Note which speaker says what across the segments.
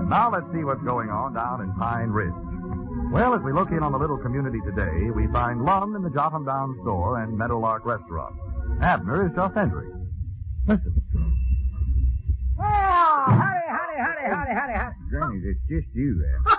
Speaker 1: Now let's see what's going on down in Pine Ridge. Well, as we look in on the little community today, we find Lum in the Jotham Down store and Meadowlark restaurant. Abner is just entering. Listen.
Speaker 2: Oh, howdy.
Speaker 3: Granny, it's just you there.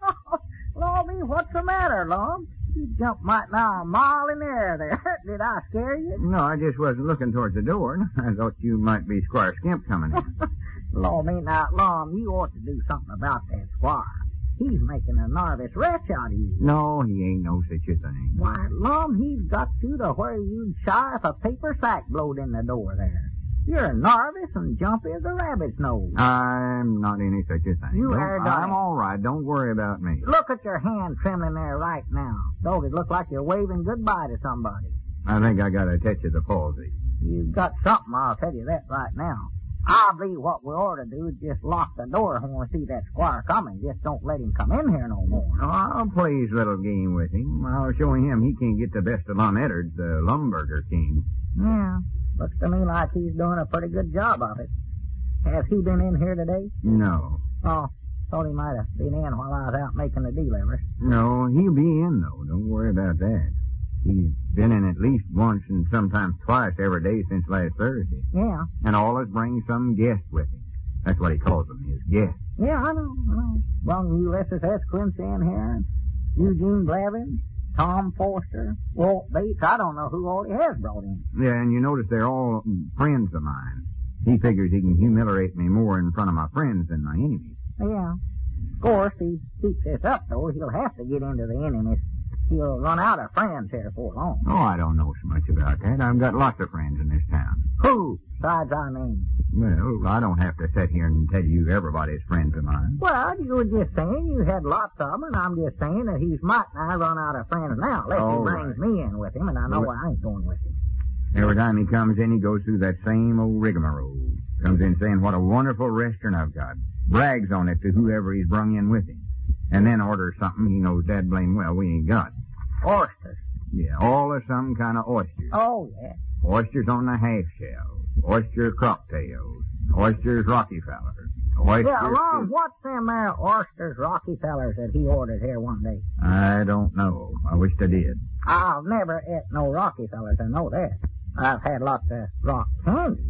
Speaker 2: Lordy, what's the matter, Lum? You jumped right now a mile in the air there. Did I scare you?
Speaker 3: No, I just wasn't looking towards the door. I thought you might be Squire Skimp coming in.
Speaker 2: Lordy, now, Lum, you ought to do something about that squire. He's making a nervous wretch out of you.
Speaker 3: No, he ain't no such a thing.
Speaker 2: Why, Lum, he's got you to where you'd shy if a paper sack blowed in the door there. You're nervous and jumpy as a rabbit's nose.
Speaker 3: I'm not any such a thing. I'm all right. Don't worry about me.
Speaker 2: Look at your hand trembling there right now. Dog, it looks like you're waving goodbye to somebody.
Speaker 3: I think I got a touch of the palsy.
Speaker 2: You've got something, I'll tell you that right now. I believe what we ought to do is just lock the door when we see that squire coming. Just don't let him come in here no more.
Speaker 3: Oh, I'll play his little game with him. I'll show him he can't get the best of Lum Edwards, the Lumberger King.
Speaker 2: Yeah, looks to me like he's doing a pretty good job of it. Has he been in here today?
Speaker 3: No.
Speaker 2: Oh, thought he might have been in while I was out making the deliveries.
Speaker 3: No, he'll be in, though. Don't worry about that. He's been in at least once and sometimes twice every day since last Thursday.
Speaker 2: Yeah.
Speaker 3: And always brings some guest with him. That's what he calls them, his guests.
Speaker 2: Yeah, I know. Brung Ulysses S. Quincy in here, Eugene Blevins, Tom Forster, Walt Bates. I don't know who all he has brought in.
Speaker 3: Yeah, and you notice they're all friends of mine. He figures he can humiliate me more in front of my friends than my enemies.
Speaker 2: Yeah. Of course, he keeps this up, though. He'll have to get into the enemies. He'll run out of friends here before long.
Speaker 3: Oh, I don't know so much about that. I've got lots of friends in this town.
Speaker 2: Who? Besides our names.
Speaker 3: Well, I don't have to sit here and tell you everybody's friends of mine.
Speaker 2: Well, you were just saying you had lots of them, and I'm just saying that he's might not run out of friends now, unless he brings me in with him, and I know I ain't going with him.
Speaker 3: Every time he comes in, he goes through that same old rigmarole. Comes in saying what a wonderful restaurant I've got. Brags on it to whoever he's brung in with him. And then orders something he knows dad blame well we ain't got.
Speaker 2: Oysters.
Speaker 3: Yeah, all of some kind of oysters.
Speaker 2: Oh, yeah.
Speaker 3: Oysters on the half shell. Oyster cocktails. Oysters Rockefellers. Oysters...
Speaker 2: Yeah, Lon, what's them there oysters Rockefellers that he ordered here one day?
Speaker 3: I don't know. I wished I did.
Speaker 2: I've never ate no Rockefellers, I know that. I've had lots of rock candy.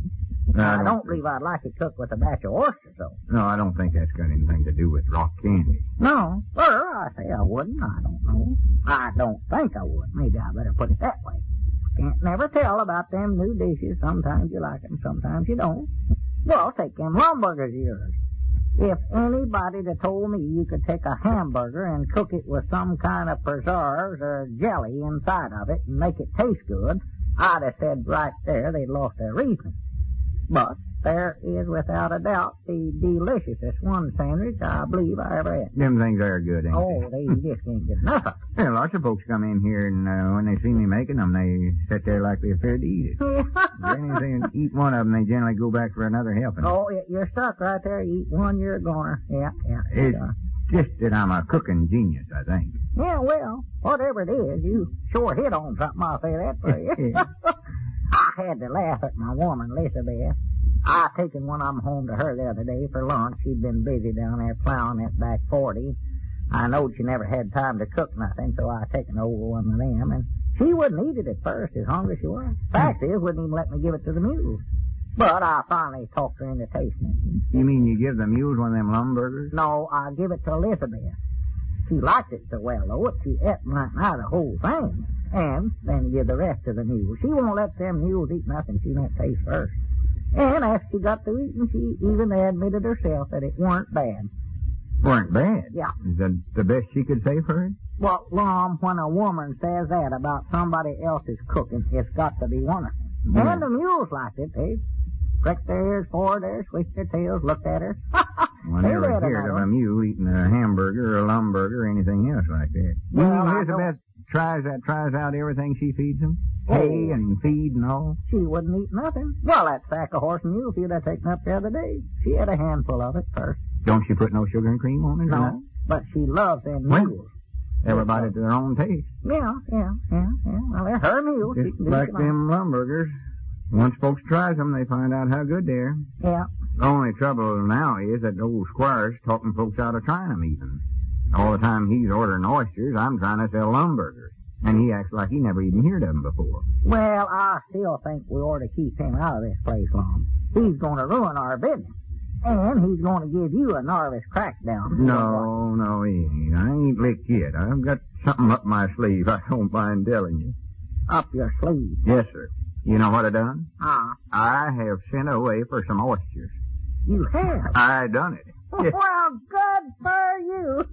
Speaker 2: I don't believe I'd like it cooked with a batch of oysters, though.
Speaker 3: No, I don't think that's got anything to do with rock candy.
Speaker 2: No. I say I wouldn't. I don't know. I don't think I would. Maybe I better put it that way. Can't never tell about them new dishes. Sometimes you like them, sometimes you don't. Well, take them Lumbergers of yours. If anybody had told me you could take a hamburger and cook it with some kind of preserves or jelly inside of it and make it taste good, I'd have said right there they'd lost their reason. But there is, without a doubt, the deliciousest one sandwich I believe I ever had.
Speaker 3: Them things are good, ain't
Speaker 2: they? They just can't get enough of it.
Speaker 3: Yeah, lots of folks come in here, and when they see me making them, they sit there like they're afraid to eat it. Granny, they eat one of them, they generally go back for another helping.
Speaker 2: Oh, you're stuck right there. You eat one, you're a goner. Yeah.
Speaker 3: It's just that I'm a cooking genius, I think.
Speaker 2: Yeah, well, whatever it is, you sure hit on something, I'll say that for you. I had to laugh at my woman, Elizabeth. I taken one of them home to her the other day for lunch. She'd been busy down there plowing that back 40. I knowed she never had time to cook nothing, so I taken over one of them, and she wouldn't eat it at first, as hungry as she was. Fact is, wouldn't even let me give it to the mules. But I finally talked her into tasting it.
Speaker 3: You mean you give the mules one of them Lumbergers?
Speaker 2: No, I give it to Elizabeth. She liked it so well, though, that she ate right now the whole thing, and then give the rest to the mules. She won't let them mules eat nothing she don't taste first. And after she got through eating, she even admitted herself that it weren't bad.
Speaker 3: Weren't bad?
Speaker 2: Yeah.
Speaker 3: Is that the best she could say for it?
Speaker 2: Well, Lom, when a woman says that about somebody else's cooking, it's got to be wonderful. Mm. And the mules liked it. They pricked their ears forward there, switched their tails, looked at her.
Speaker 3: Well, I never heard of a mule eating a hamburger or a Lumberger or anything else like that.
Speaker 2: Well,
Speaker 3: Elizabeth tries out everything she feeds them. Hay and feed and all.
Speaker 2: She wouldn't eat nothing. Well, that sack of horse meal she'd have taken up the other day. She had a handful of it first.
Speaker 3: Don't she put no sugar and cream on it?
Speaker 2: No, but she loves them mules.
Speaker 3: Everybody to their own taste.
Speaker 2: Yeah. Well, they're her mules.
Speaker 3: Just like them Lumbergers. Once folks tries them, they find out how good they are.
Speaker 2: Yeah.
Speaker 3: The only trouble now is that the old squire's talking folks out of trying 'em even. All the time he's ordering oysters, I'm trying to sell lumburgers. And he acts like he never even heard of 'em before.
Speaker 2: Well, I still think we ought to keep him out of this place long. He's going to ruin our business. And he's going to give you a nervous crackdown.
Speaker 3: No, he ain't. I ain't licked yet. I've got something up my sleeve I don't mind telling you.
Speaker 2: Up your sleeve?
Speaker 3: Yes, sir. You know what I done?
Speaker 2: I
Speaker 3: have sent away for some oysters.
Speaker 2: You have?
Speaker 3: I done it.
Speaker 2: Well, good for you.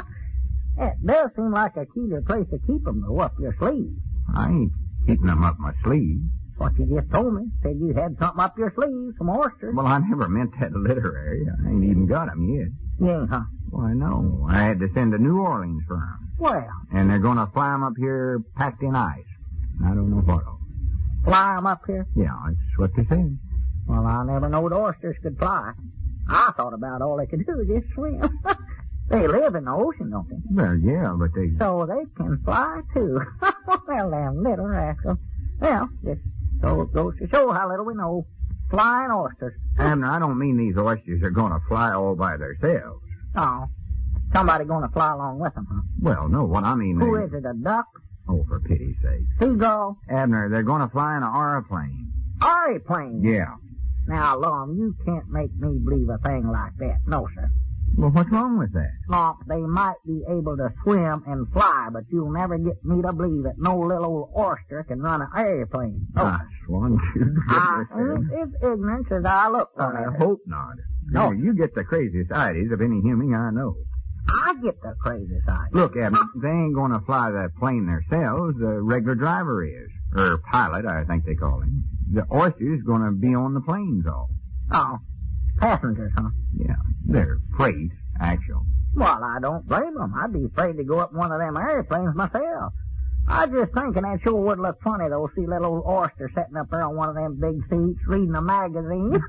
Speaker 2: It does seem like a cuter place to keep 'em, though, up your sleeve.
Speaker 3: I ain't keeping 'em up my sleeve.
Speaker 2: What you just told me. Said you had something up your sleeve, some oysters.
Speaker 3: Well, I never meant that literary. I ain't even got 'em yet.
Speaker 2: You ain't, huh?
Speaker 3: Why, no. I had to send to New Orleans for 'em.
Speaker 2: Well.
Speaker 3: And they're going to fly 'em up here packed in ice. I don't know what.
Speaker 2: Fly 'em up here?
Speaker 3: Yeah, that's what they said.
Speaker 2: Well, I never knowed oysters could fly. I thought about all they could do is just swim. They live in the ocean, don't they?
Speaker 3: Well, yeah, but they...
Speaker 2: So they can fly, too. Well, them little rascals. Well, just so it goes to show how little we know. Flying oysters.
Speaker 3: Abner, I don't mean these oysters are going to fly all by themselves.
Speaker 2: Oh. Somebody going to fly along with them, huh?
Speaker 3: Well, no, what I mean
Speaker 2: Who is it, a duck?
Speaker 3: Oh, for pity's sake.
Speaker 2: Seagull?
Speaker 3: Abner, they're going to fly in an aeroplane.
Speaker 2: Aeroplane?
Speaker 3: Yeah.
Speaker 2: Now, Lum, you can't make me believe a thing like that. No, sir.
Speaker 3: Well, what's wrong with that?
Speaker 2: Lum, they might be able to swim and fly, but you'll never get me to believe that no little old oyster can run an airplane.
Speaker 3: I swan you.
Speaker 2: It's ignorance as I look on it.
Speaker 3: I hope not. No, you get the craziest ideas of any human I know.
Speaker 2: I get the craziest ideas.
Speaker 3: Look, Abner, they ain't going to fly that plane themselves. The regular driver is. Or pilot, I think they call him. The oyster's going to be on the planes all.
Speaker 2: Oh. Passengers, huh?
Speaker 3: Yeah. They're freight, actual.
Speaker 2: Well, I don't blame them. I'd be afraid to go up one of them airplanes myself. I was just thinking that sure would look funny, though, see little oyster sitting up there on one of them big seats reading a magazine.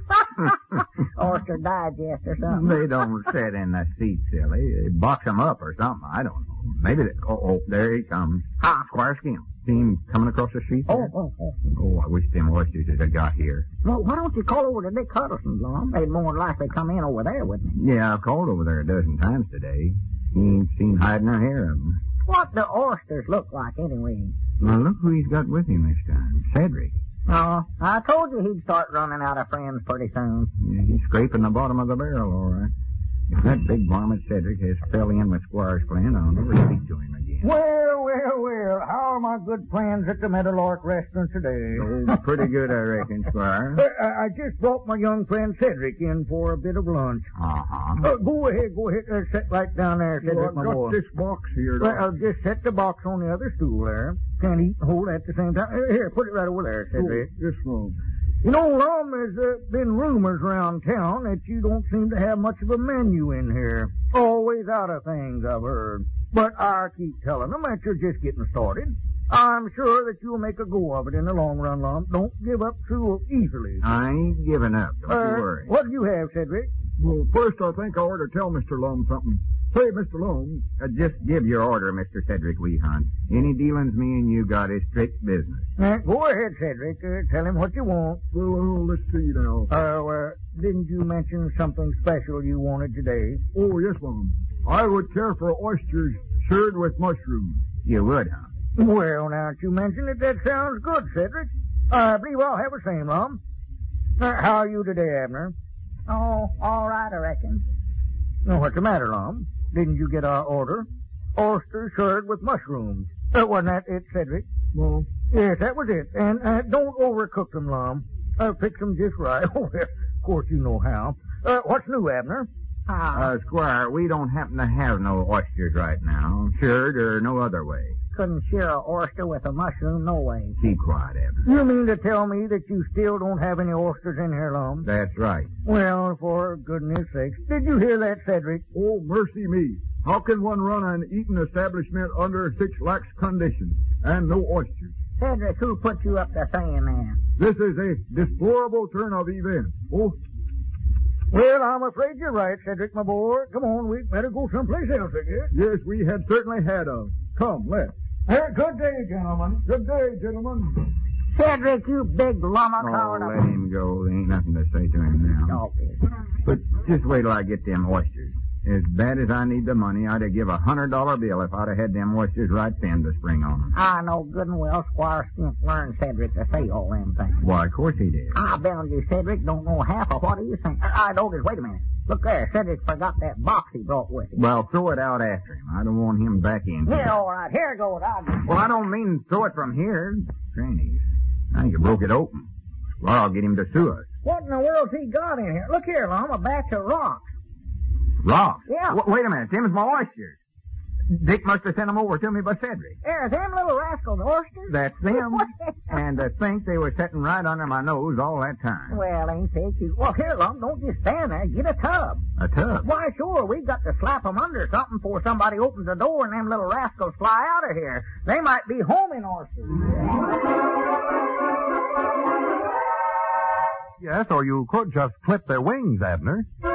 Speaker 2: Oyster Digest or something.
Speaker 3: They don't sit in the seat, silly. They box them up or something. I don't know. Maybe they... Oh, there he comes. Squire Skim. See him coming across the street there? Oh, I wish them oysters had got here.
Speaker 2: Well, why don't you call over to Dick Huddleston's, Lum? They'd more than likely come in over there, wouldn't they?
Speaker 3: Yeah, I've called over there a dozen times today. He ain't seen hiding or hair of them.
Speaker 2: What do oysters look like, anyway?
Speaker 3: Well, look who he's got with him this time. Cedric.
Speaker 2: Oh, I told you he'd start running out of friends pretty soon.
Speaker 3: Yeah, he's scraping the bottom of the barrel, all right. If that big varmint Cedric has fell in with Squire's plan, I'll never speak to him again.
Speaker 2: Well, how are my good friends at the Meadowlark restaurant today?
Speaker 3: Oh, pretty good, I reckon, Squire.
Speaker 2: I just brought my young friend Cedric in for a bit of lunch.
Speaker 3: Uh-huh.
Speaker 2: Go ahead. Sit right down there, Cedric, my boy.
Speaker 3: This box here.
Speaker 2: Well, just set the box on the other stool there. Can't eat and hold at the same time. Here, put it right over there, Cedric.
Speaker 3: This one.
Speaker 2: You know, Lum, there's been rumors around town that you don't seem to have much of a menu in here. Always out of things, I've heard. But I keep telling them that you're just getting started. I'm sure that you'll make a go of it in the long run, Lum. Don't give up too easily.
Speaker 3: I ain't giving up, don't you worry.
Speaker 2: What do you have, Cedric?
Speaker 4: Well, first I think I ought to tell Mr. Lum something. Say, Mr. Lum.
Speaker 3: Just give your order, Mr. Cedric Weehunt. Any dealings me and you got is strict business.
Speaker 2: Go ahead, Cedric. Tell him what you want.
Speaker 4: Well, let's see now.
Speaker 2: Didn't you mention something special you wanted today?
Speaker 4: Oh, yes, Mom. I would care for oysters served with mushrooms.
Speaker 3: You would, huh?
Speaker 2: Well, now that you mention it, that sounds good, Cedric. I believe I'll have the same, Lum. How are you today, Abner? Oh, all right, I reckon. What's the matter, Lum? Didn't you get our order? Oysters served with mushrooms. Wasn't that it, Cedric?
Speaker 4: Well,
Speaker 2: yes, that was it. And don't overcook them, Lum. Fix them just right. Oh, well, of course you know how. What's new, Abner?
Speaker 3: Squire, we don't happen to have no oysters right now. Cured or no other way.
Speaker 2: Couldn't share an oyster with a mushroom, no way.
Speaker 3: Keep quiet, Abner.
Speaker 2: You mean to tell me that you still don't have any oysters in here, Lum?
Speaker 3: That's right.
Speaker 2: Well, for goodness sakes. Did you hear that, Cedric?
Speaker 4: oh, mercy me. How can one run an eating establishment under such lax conditions and no oysters?
Speaker 2: Cedric, who put you up to saying that?
Speaker 4: This is a deplorable turn of events. Oh,
Speaker 2: Well, I'm afraid you're right, Cedric, my boy. Come on, we'd better go someplace else, I guess.
Speaker 4: yes, we had certainly had a. Come, let's.
Speaker 2: Good day, gentlemen.
Speaker 4: Good day, gentlemen.
Speaker 2: Cedric, you big lummox.
Speaker 3: Oh, let him go. There ain't nothing to say to him now.
Speaker 2: Okay.
Speaker 3: But just wait till I get them oysters. As bad as I need the money, I'd have give $100 bill if I'd have had them oysters right then to spring on them.
Speaker 2: I know good and well Squire Skimp learned Cedric to say all them things.
Speaker 3: Why, of course he did.
Speaker 2: I bet on you Cedric don't know half of what he's saying. Doggies, wait a minute. Look there, Cedric forgot that box he brought with him.
Speaker 3: Well, throw it out after him. I don't want him back in here.
Speaker 2: Yeah, all right. Here goes.
Speaker 3: Well, I don't mean throw it from here. Granny, now you broke it open. Well, I'll get him to sue us.
Speaker 2: What in the world's he got in here? Look here, Lum, a batch of rocks.
Speaker 3: Rocks?
Speaker 2: Yeah.
Speaker 3: Wait a minute. Them's my oysters. Dick must have sent them over to me by Cedric.
Speaker 2: There, them little rascals oysters?
Speaker 3: That's them. And to think they were sitting right under my nose all that time.
Speaker 2: Well, ain't they cute? Well, here, Lum, don't just stand there. Get a tub.
Speaker 3: A tub?
Speaker 2: Why, sure. We've got to slap 'em under something before somebody opens the door and them little rascals fly out of here. They might be homing oysters.
Speaker 1: Yes, or you could just clip their wings, Abner.